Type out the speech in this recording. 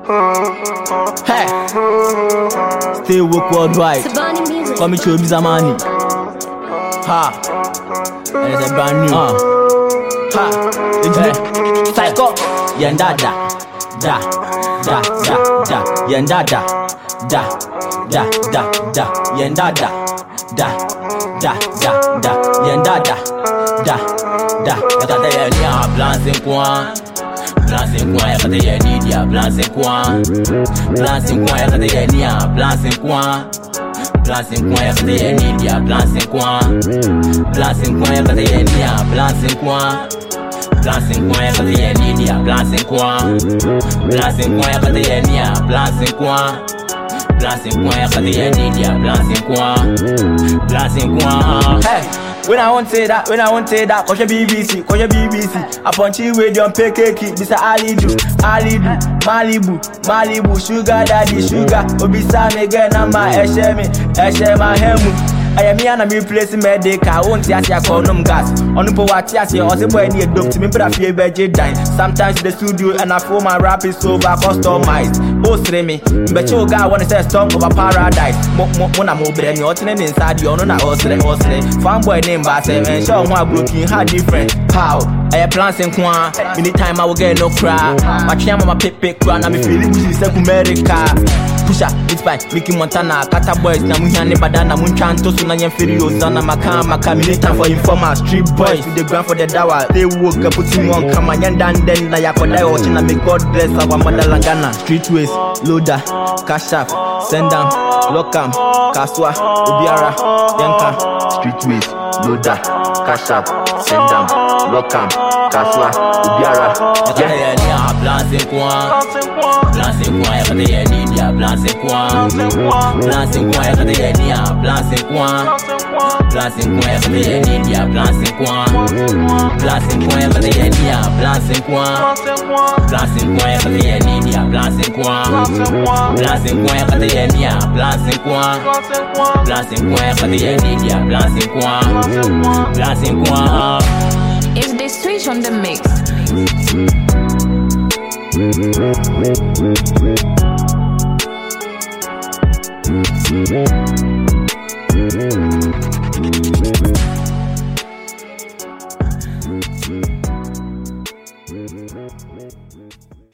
Hey, stay woke worldwide. Call me Chobi Zamani. Ha, and it's a brand new. Ha, it's Psycho. Yenda da, yenda da, yenda da, yenda da. Yaka te ye niya plan c'est quoi? Yaka te ye niya plan c'est quoi? Yaka te ye niya plan c'est quoi? Yaka te ye niya plan c'est quoi? Yaka te ye niya plan c'est quoi? Yaka te ye niya plan c'est quoi? Yaka te ye niya plan c'est quoi? Yaka te ye niya plan c'est quoi? Hey. When I won't say that, cause your BBC. I punch you with your PKK, this a Alidu, Malibu, sugar daddy, sugar. Obisa me get na ma eshe ma hemu. I am here and I'm replacing medical. I won't see a condom gas. On the power, I see also boy need dope to me, but I feel better dying. Sometimes the studio and I feel my rap is over customized. Oh, me, but you guy wanna say storm over paradise. When I'm over there, you're turning inside you, no, not Osre. Fanboy name by seven, show my broken, how different. How? I have plans in Kwan. Anytime I will get no cry. My channel, my pick, run, I'm feeling this is America. Pusha, it's by Mickey Montana, Kata Boys, Namuhani Badana, Munchanto, Sunayan Firio, Zana Makama, militant for informers, street boys, with the ground for the dawa. They woke up, putting on Kamayan, then Nayakoda, Ochina, may God bless our mother Langana. Streetways, Loda, Cash App, Send them, Lokam, Kaswa, Ubiara, Yanka. Streetways, Loda, Cash App, Send them, Lokam, Kaswa, Ubiara. Plan c'est quoi? Yaka te ye niya plan c'est quoi? Yaka te ye niya plan c'est quoi? Yaka te ye niya plan c'est quoi? Yaka te ye niya plan c'est quoi? Yaka te ye niya plan c'est quoi? Yaka te ye niya plan c'est quoi? Yaka te ye niya plan c'est quoi? It's the switch on the mix.